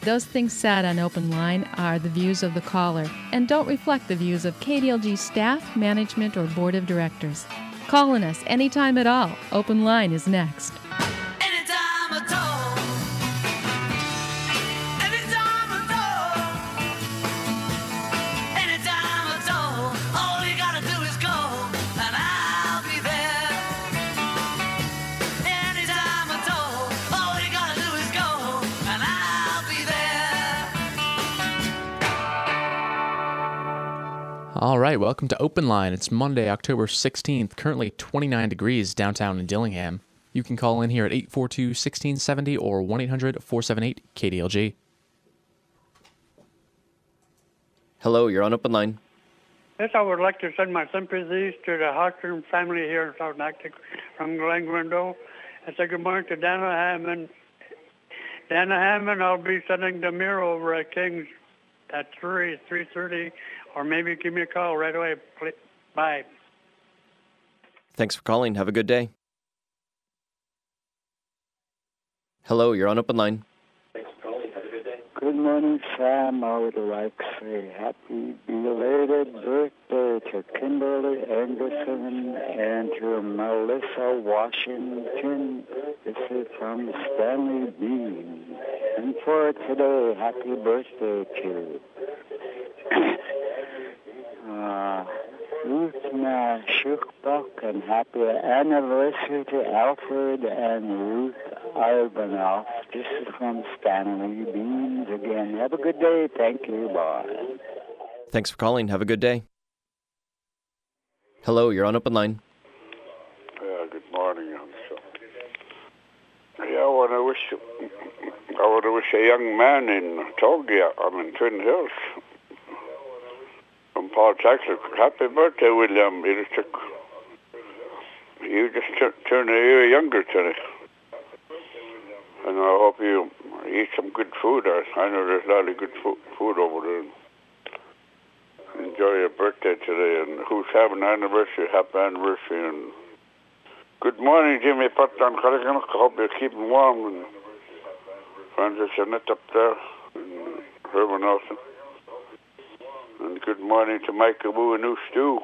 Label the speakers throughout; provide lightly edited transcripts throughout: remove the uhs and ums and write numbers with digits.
Speaker 1: Those things said on Open Line are the views of the caller and don't reflect the views of KDLG staff, management, or board of directors. Call on us anytime at all. Open Line is next.
Speaker 2: Anytime at all. Anytime at all. Anytime at all. All you gotta do is call and I'll be there. Anytime at all. All you gotta do is call and I'll be there.
Speaker 3: All right, welcome to Open Line. It's Monday, October 16th, currently 29 degrees downtown in Dillingham. You can call in here at 842-1670 or 1-800-478-KDLG.
Speaker 4: Hello, you're on Open Line.
Speaker 5: Yes, I would like to send my sympathies to the Hodgson family here in South Acton from Glen Grindle. And say good morning to Dana Hammond. Dana Hammond, I'll be sending the mirror over at King's at 3:30, or maybe give me a call right away. Bye.
Speaker 4: Thanks for calling. Have a good day. Hello, you're on Open Line.
Speaker 6: Good morning, Sam. I would like to say happy belated birthday to Kimberly Anderson and to Melissa Washington. This is from Stanley Bean. And for today, happy birthday to Ruth Shukbach, and happy anniversary to Alfred and Ruth Ivanov. This is from Stanley Beans again. Have a good day. Thank you. Bye.
Speaker 4: Thanks for calling. Have a good day. Hello, you're on Open Line.
Speaker 7: Good morning. I want to wish a young man in Togia, I'm in Twin Hills, from Paul Jackson. Happy birthday, William. You just turned a year younger today. And I hope you eat some good food. I know there's a lot of good food over there. Enjoy your birthday today. And who's having an anniversary, happy anniversary. And good morning, Jimmy Patton. I hope you're keeping warm. And Francis Annette up there. And Herman Olsen. And good morning to Michael Wu and New Stew.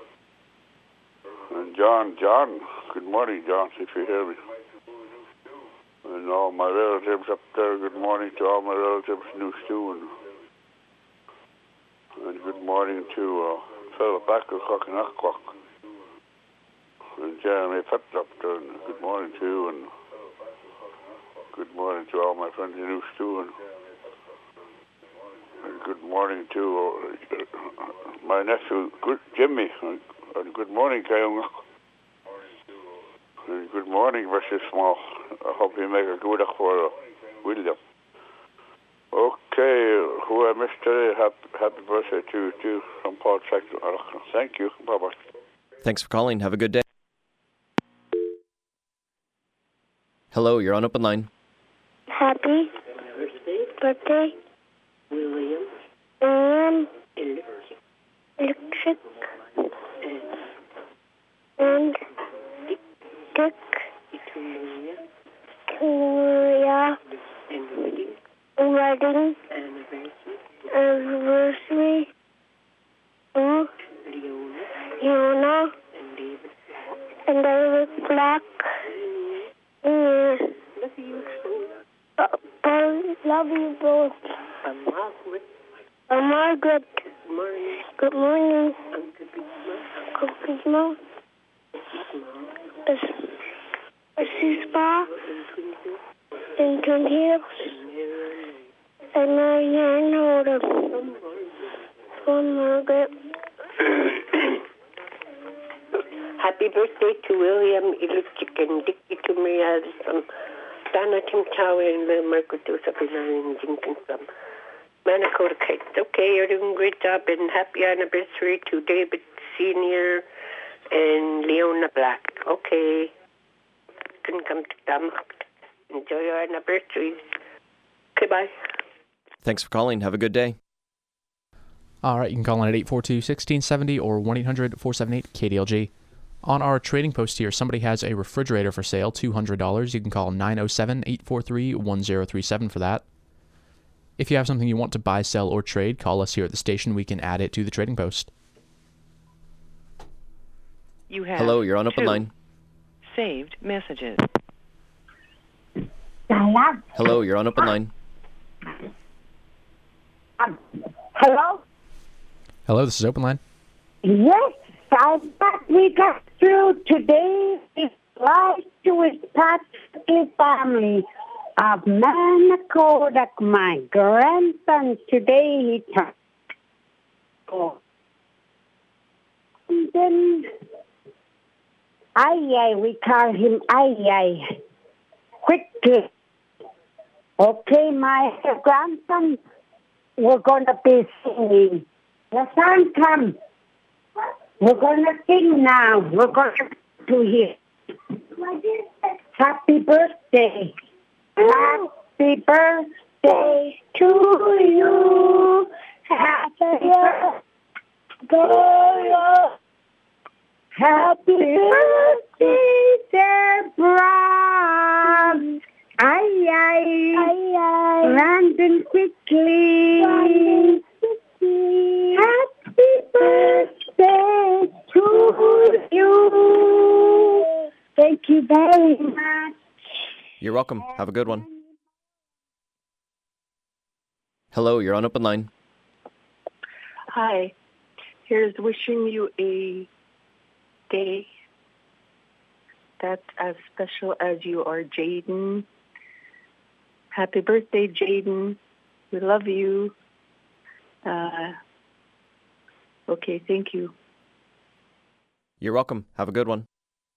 Speaker 7: And John, good morning, John, if you hear me. And all my relatives up there, good morning to all my relatives, New Stew. And good morning to Philip Ackercock and Aquak. And Jeremy Pett up there, and good morning to you. And good morning to all my friends in New Stew. And good morning to my nephew, Jimmy. And good morning, Kayong. And good morning, Mr. Small. I hope you make a good luck for William. Okay, who I missed today, happy birthday to you too, from Paul Jackson. Thank you. Bye-bye.
Speaker 4: Thanks for calling. Have a good day. Hello, you're on Open Line.
Speaker 8: Happy birthday, William. Electric. And Dick. Victoria. Wedding. Anniversary. Leona. And David Black. Love you both. Margaret. Good morning. Uncle Small. Spa. In Twin Hills. And Marianne Holder. From Margaret.
Speaker 9: Happy birthday to William Electric and Dickie to Maria from Donna Tim Tower and Little Margaret Joseph and Jenkins from Manakota Kids. Okay, you're doing a great job, and happy anniversary to David Sr. and Leona Black. Okay. Couldn't come to them. Enjoy your anniversaries. Okay, bye.
Speaker 4: Thanks for calling. Have a good day.
Speaker 3: All right, you can call in at 842-1670 or 1-800-478-KDLG. On our trading post here, somebody has a refrigerator for sale, $200. You can call 907-843-1037 for that. If you have something you want to buy, sell, or trade, call us here at the station. We can add it to the trading post.
Speaker 10: You have
Speaker 4: Hello, you're on open
Speaker 10: 2
Speaker 4: line.
Speaker 10: saved messages.
Speaker 4: Hello, you're on open line.
Speaker 11: Hello?
Speaker 3: Hello, this is Open Line.
Speaker 11: Yes, I thought we got through today. It's live to his Patrick family of Manicodak. My grandson today, he turned. Oh. And then, we call him Ay. Quickly. Okay, my grandson, we're going to be singing. The song come. We're going to sing now. We're going to hear. Happy birthday. Happy birthday to you. Happy birthday. Happy birthday, Deborah. Ay. Brandon quickly. Happy birthday to you. Thank you very much.
Speaker 4: You're welcome. Have a good one. Hello, you're on open line.
Speaker 10: Hi. Here's wishing you a day that's as special as you are, Jaden. Happy birthday, Jaden. We love you. Okay, thank you.
Speaker 4: You're welcome. Have a good one.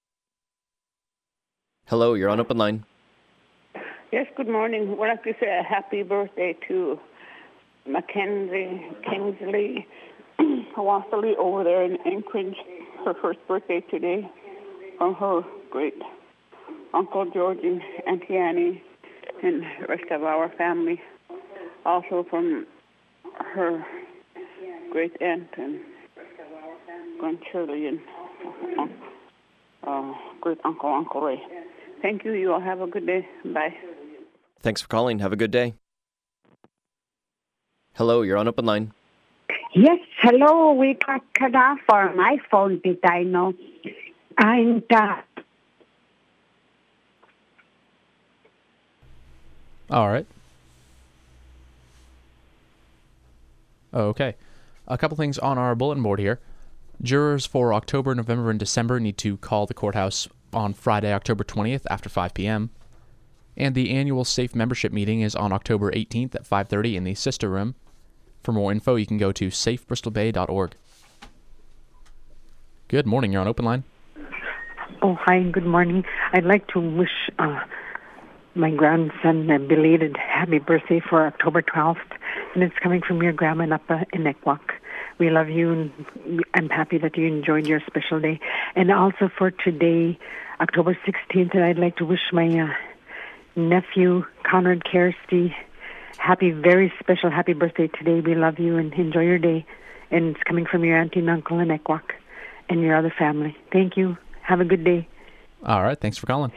Speaker 4: Hello, you're on open line.
Speaker 12: Yes, good morning. I'd like to say a happy birthday to Mackenzie Kingsley Wassily over there in Anchorage. Her first birthday today from her great Uncle George and Auntie Annie and the rest of our family. Also from her great aunt and Grand Shirley and great Uncle Ray. Thank you. You all have a good day. Bye.
Speaker 4: Thanks for calling. Have a good day. Hello, you're on open line.
Speaker 11: Yes, hello. We got cut off for my phone, did I know? And
Speaker 3: All right. Okay. A couple things on our bulletin board here. Jurors for October, November, and December need to call the courthouse on Friday, October 20th after 5 p.m. And the annual SAFE membership meeting is on October 18th at 5:30 in the Sister Room. For more info, you can go to safebristolbay.org. Good morning. You're on Open Line.
Speaker 13: Oh, hi. Good morning. I'd like to wish my grandson a belated happy birthday for October 12th. And it's coming from your grandma Napa in Nekwak. We love you, and I'm happy that you enjoyed your special day. And also for today, October 16th, and I'd like to wish my nephew, Conrad Kirsty, very special happy birthday today. We love you and enjoy your day. And it's coming from your auntie and uncle in Nekwak and your other family. Thank you. Have a good day.
Speaker 3: All right. Thanks for calling.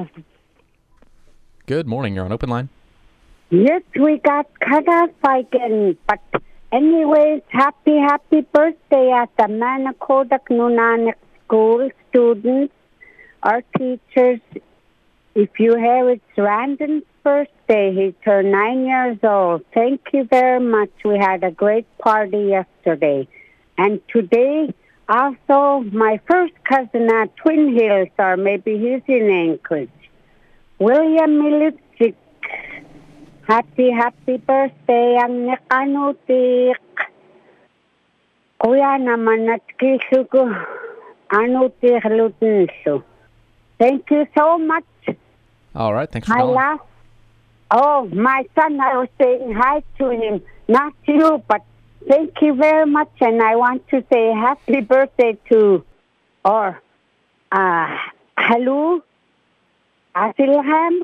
Speaker 3: Good morning. You're on Open Line.
Speaker 11: yes, we got cut off again. But anyways, happy birthday at the Manicodak Nunanak School students, our teachers. If you have, it's Randon's birthday. He turned 9 years old. Thank you very much. We had a great party yesterday. And today, also, my first cousin at Twin Hills, or maybe he's in Anchorage, William Milipsik. Happy birthday, ang nakanutik. Kuya naman at kisugo. Anutik lutinso. Thank you so much.
Speaker 3: All right. Thanks for calling.
Speaker 11: Oh, my son, I was saying hi to him. Not to you, but thank you very much. And I want to say happy birthday to, hello, Asilham,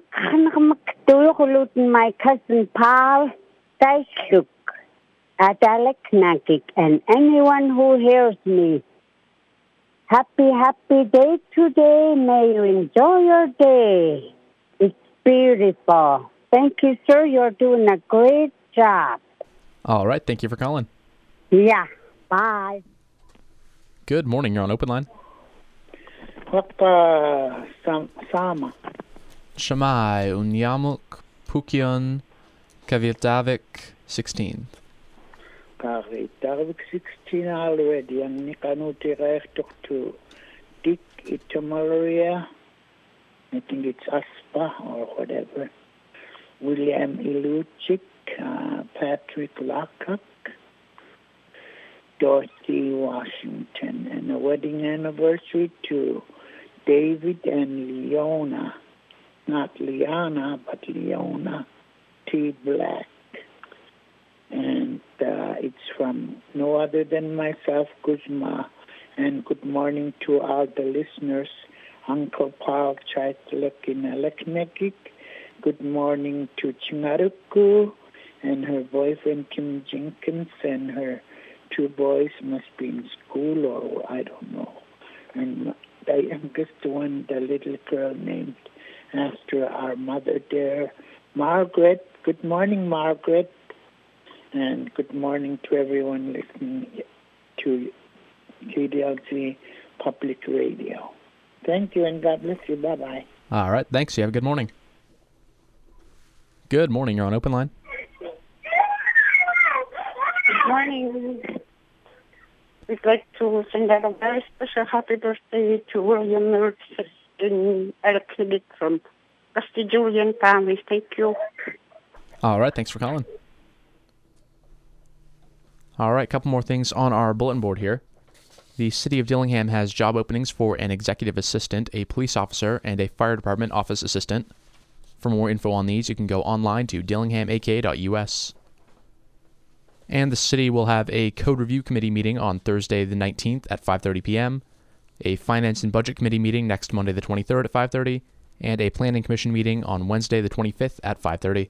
Speaker 11: my cousin Paul Daishuk at Aleknagik, and anyone who hears me. Happy day today. May you enjoy your day. It's beautiful. Thank you, sir. You're doing a great job.
Speaker 3: All right. Thank you for calling.
Speaker 11: Yeah. Bye.
Speaker 3: Good morning. You're on Open Line.
Speaker 14: Sama.
Speaker 3: Shamai Unyamuk Pukion Kavietavik 16th.
Speaker 14: Kavietavik 16 already. And Nikanuti toch to Dick Itamaria. I think it's Aspa or whatever. William Iluchik, Patrick Lockock, Dorothy Washington, and a wedding anniversary to David and Leona. Not Liana, but Leona T. Black. And it's from no other than myself, Kuzma. And good morning to all the listeners. Uncle Paul Chaitlek in Aleknekik. Good morning to Chingaruku and her boyfriend Kim Jenkins, and her two boys must be in school or I don't know. And the youngest one, the little girl named after our mother there, Margaret. Good morning, Margaret. And good morning to everyone listening to KDLG Public Radio. Thank you and God bless you. Bye-bye.
Speaker 3: All right. Thanks. You have a good morning. Good morning. You're on Open Line.
Speaker 15: Good morning. We'd like to send out a very special happy birthday to William Nurse in Alexander from Rusty Julian family. Thank you.
Speaker 3: All right. Thanks for calling. All right. A couple more things on our bulletin board here. The City of Dillingham has job openings for an executive assistant, a police officer, and a fire department office assistant. For more info on these, you can go online to dillinghamak.us. And the city will have a code review committee meeting on Thursday the 19th at 5:30 p.m., a finance and budget committee meeting next Monday the 23rd at 5:30, and a planning commission meeting on Wednesday the 25th at 5:30.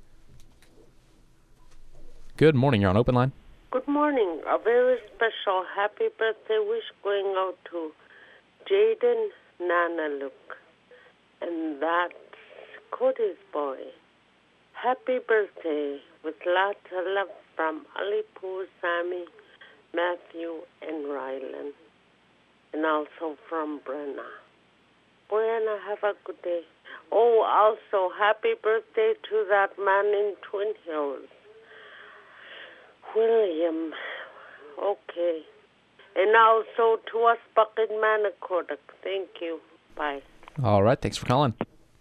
Speaker 3: Good morning. You're on Open Line.
Speaker 16: Good morning. A very special happy birthday wish going out to Jaden Nanaluk. And that's Cody's boy. Happy birthday with lots of love from Alipu, Sammy, Matthew, and Rylan. And also from Brenna. Brianna, have a good day. Oh, also, happy birthday to that man in Twin Hills. William. Okay. And also to us back in Manicodak. Thank you. Bye.
Speaker 3: All right. Thanks for calling.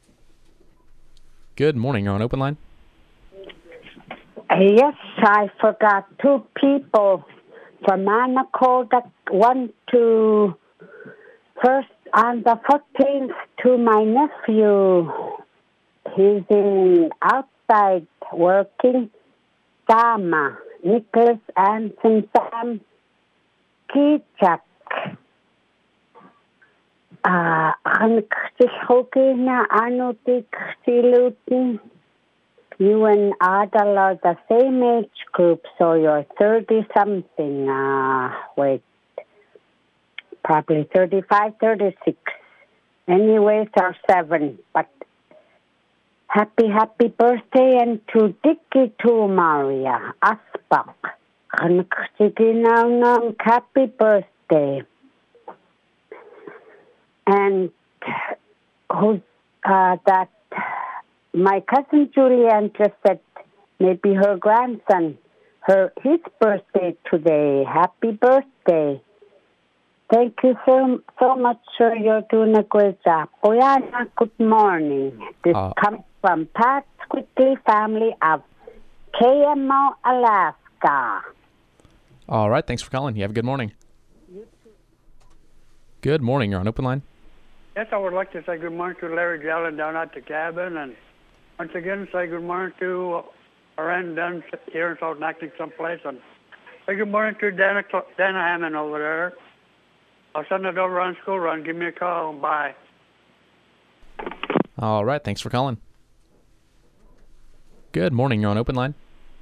Speaker 3: Good morning. You're on Open Line.
Speaker 11: Yes, I forgot two people from Manicodak. One to first on the 14th to my nephew. He's outside working. Dama, Nicholas Anson Sam Kichak. Ang hoki na ano silutin. You and Adal are the same age group, so you're 30-something. Probably 35, 36. Anyways, or 7. But happy birthday, and to Dicky to Maria Aspak. Happy birthday. And who's that? My cousin Julianne just said maybe her grandson, his birthday today. Happy birthday. Thank you so much, sir. You're doing a great job. Oyana, good morning. This comes from Pat Quickly family of KMO, Alaska.
Speaker 3: All right. Thanks for calling. You have a good morning. Good morning. You're on Open Line.
Speaker 5: Yes, I would like to say good morning to Larry Jalen down at the cabin, and once again say good morning to Aaron Dunn here in South Nactic someplace, and say good morning to Dana Hammond over there. I'll send it over on school run. Give me a call. Bye.
Speaker 3: All right. Thanks for calling. Good morning. You're on Open Line.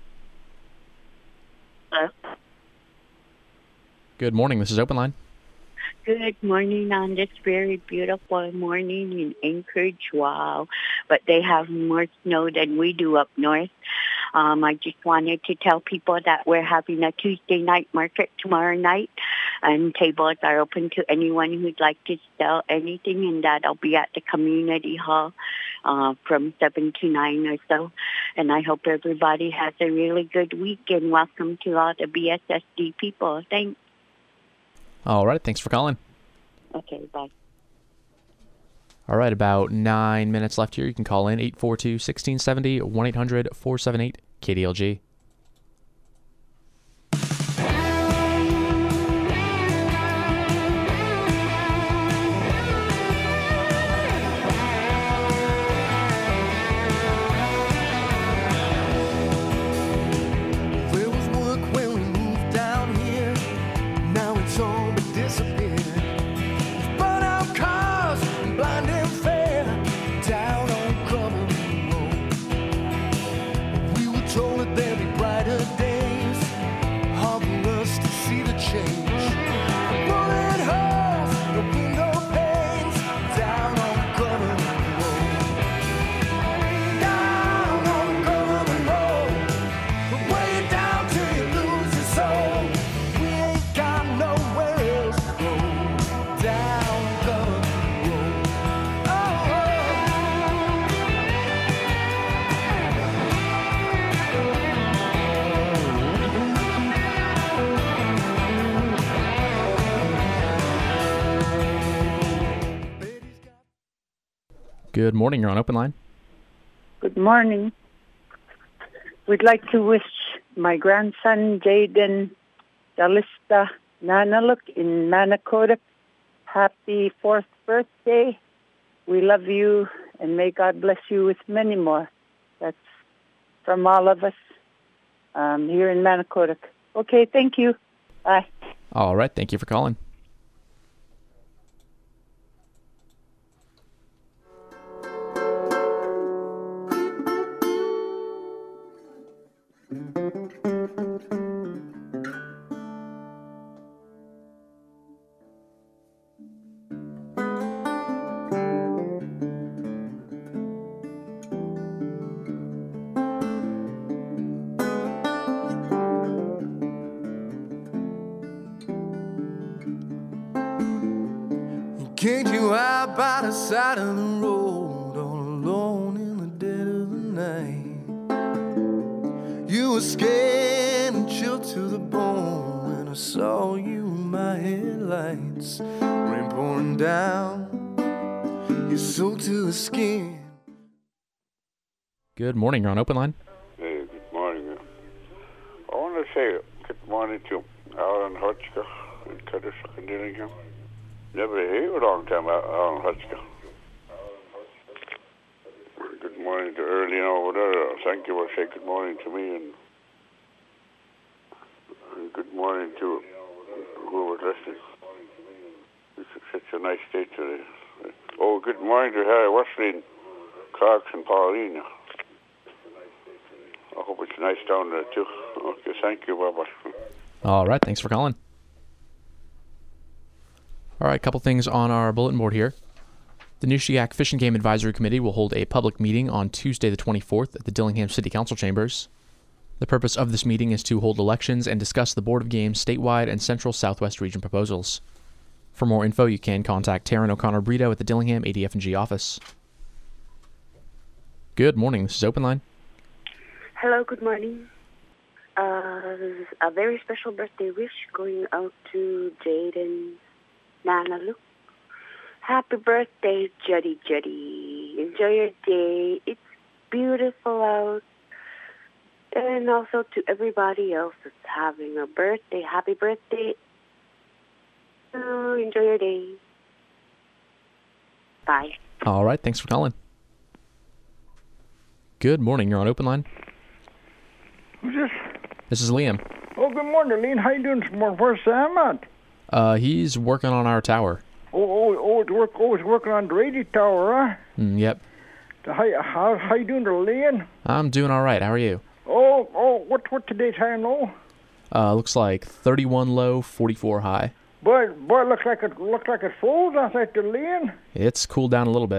Speaker 3: Good morning. This is Open Line.
Speaker 17: Good morning on this very beautiful morning in Anchorage. Wow. But they have more snow than we do up north. I just wanted to tell people that we're having a Tuesday night market tomorrow night, and tables are open to anyone who'd like to sell anything, and that'll be at the community hall from 7 to 9 or so. And I hope everybody has a really good week, and welcome to all the BSSD people. Thanks.
Speaker 3: All right. Thanks for calling.
Speaker 17: Okay, bye.
Speaker 3: All right. About 9 minutes left here. You can call in 842-1670, 1-800-478-KDLG.
Speaker 2: There was work when we moved down here. Now it's all but disappeared. Burn out cars and blinding fair down on Crumlin Road. We were told that there'd be brighter days, hard for us to see the change. Bullet holes, the window panes, down on Crumlin Road. Down on Crumlin Road. Way down till you lose your soul. We ain't got nowhere else to go. Down the road.
Speaker 3: Good morning. You're on Open Line.
Speaker 10: Good morning. We'd like to wish my grandson, Jaden Dalista Nanaluk in Manakodak, happy 4th birthday. We love you, and may God bless you with many more. That's from all of us here in Manakodak. Okay, thank you. Bye.
Speaker 3: All right. Thank you for calling.
Speaker 2: Kicked you out by the side of the road, all alone in the dead of the night. You were scared and chilled to the bone when I saw you in my headlights. Rain pouring down, you're soaked to the skin.
Speaker 3: Good morning. You're on Open Line.
Speaker 7: Hey, good morning. I want to say good morning to Alan Hotchka and Curtis Dillingham. Never here a long time, Alan Hotchka. Good morning to Early over there. Thank you for saying good morning to me, and good morning to who was listening. It's such a nice day today. Oh, good morning to Harry Wesley, Clarks, and Paulina. I hope it's nice down there too. Okay, thank you, Baba.
Speaker 3: All right. Thanks for calling. All right. A couple things on our bulletin board here. The Nishiak Fish and Game Advisory Committee will hold a public meeting on Tuesday the 24th at the Dillingham City Council chambers. The purpose of this meeting is to hold elections and discuss the Board of Games statewide and Central Southwest region proposals. For more info, you can contact Taryn O'Connor Brito at the Dillingham ADF&G office. Good morning. This is Open Line.
Speaker 17: Hello, good morning. A very special birthday wish going out to Jaden Nanaluk. Happy birthday, Juddy Juddy. Enjoy your day. It's beautiful out. And also to everybody else that's having a birthday. Happy birthday. Enjoy your day. Bye.
Speaker 3: All right. Thanks for calling. Good morning. You're on Open Line.
Speaker 18: Who's this?
Speaker 3: This is Liam.
Speaker 18: Oh, good morning, Lean. How you doing this morning? Where's Sam at?
Speaker 3: He's working on our tower.
Speaker 18: He's working on the radio tower, huh?
Speaker 3: Yep.
Speaker 18: How you doing there, Lean?
Speaker 3: I'm doing all right. How are you?
Speaker 18: What today's high and low?
Speaker 3: Looks like 31 low, 44 high.
Speaker 18: Boy, looks like it froze outside the Lean.
Speaker 3: It's cooled down a little bit.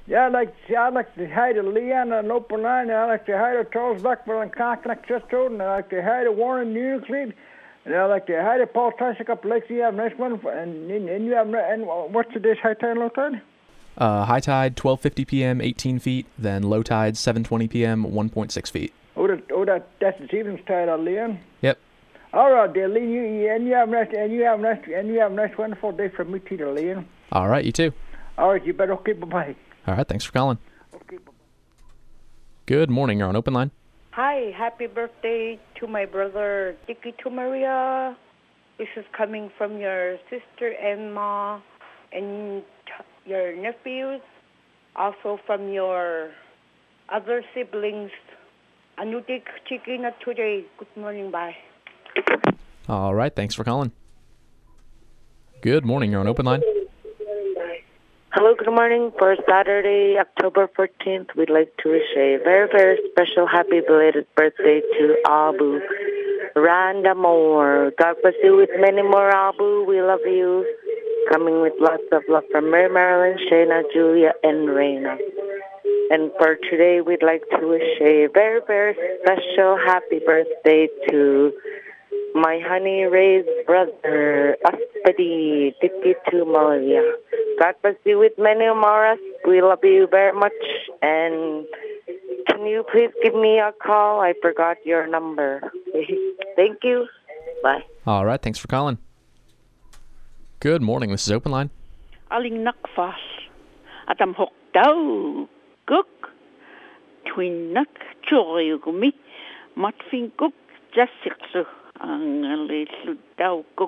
Speaker 18: Yeah, I'd like to hi to Leanne on open line. I'd like to hi to Charles Beckville and Conklin Sister, and I'd like to hi to Warren Euclid, and I'd like to hi to Paul Tysick up Lakes. You have a nice one, and you have, and what's today's high tide and low tide?
Speaker 3: High tide 12:50 p.m. 18 feet, then low tide 7:20 p.m. 1.6 feet.
Speaker 18: That's this evening's tide, Leanne.
Speaker 3: Yep.
Speaker 18: All right, dear Leanne, you have a nice, wonderful day from me too, Leanne.
Speaker 3: All right, you too.
Speaker 18: All right, you better. Okay, bye-bye.
Speaker 3: All right, thanks for calling. Okay, bye-bye. Good morning, you're on open line.
Speaker 19: Hi, happy birthday to my brother Dicky to Maria. This is coming from your sister Emma and your nephews, also from your other siblings. Anutik Chikina today. Good morning, bye.
Speaker 3: All right, thanks for calling. Good morning, you're on open line.
Speaker 16: Hello, good morning. For Saturday, October 14th, we'd like to wish a very, very special happy belated birthday to Abu Randa Moore. God bless you with many more, Abu. We love you. Coming with lots of love from Mary Marilyn, Shayna, Julia, and Raina. And for today, we'd like to wish a very, very special happy birthday to my honey raised brother, Aspadi Tikitu Malia. God bless you with many more. We love you very much. And can you please give me a call? I forgot your number. Thank you. Bye.
Speaker 3: All right, thanks for calling. Good morning, this is Open Line.
Speaker 12: Aling nakfas. Atam hokdaw. Cook, Twinak, Chorigumi, Matfin Cook, Jassixu, ang little daw cook,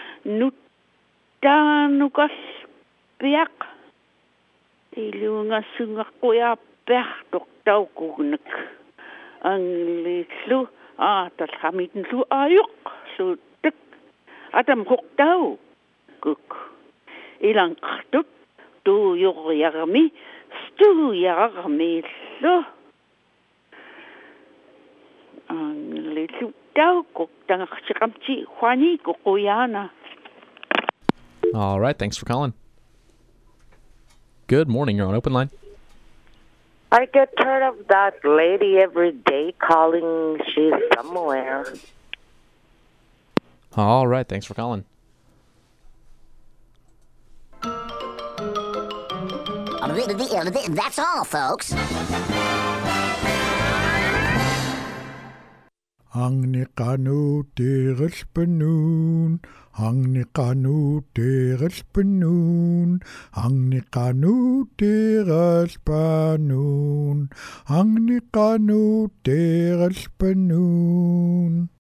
Speaker 12: Nutanukas, Piak, Ilunga Sungakuya, Bertok daw Kugnak, ang little, Tatamitin su ayok, su tek, Adam hokdaw, cook, Ilang katut, do your yarami, Stu yarmelo ang little daw ko tanga chikamchi Juani Kukuyana.
Speaker 3: All right, thanks for calling. Good morning, you're on open line.
Speaker 16: I get tired of that lady every day calling she's somewhere.
Speaker 3: All right, thanks for calling.
Speaker 20: That's all, folks.
Speaker 21: Ang ni kanu teres penun, ang ni kanu teres penun, ang ni kanu teres penun, ang ni kanu teres penun.